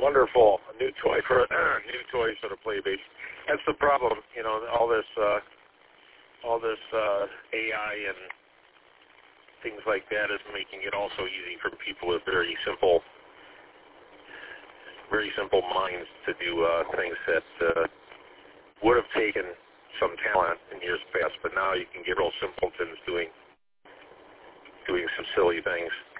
Wonderful. A new toy for the Playbase. That's the problem, all this AI and things like that is making it also easy for people with very simple minds to do things that would have taken some talent in years past, but now you can get real simpletons doing some silly things.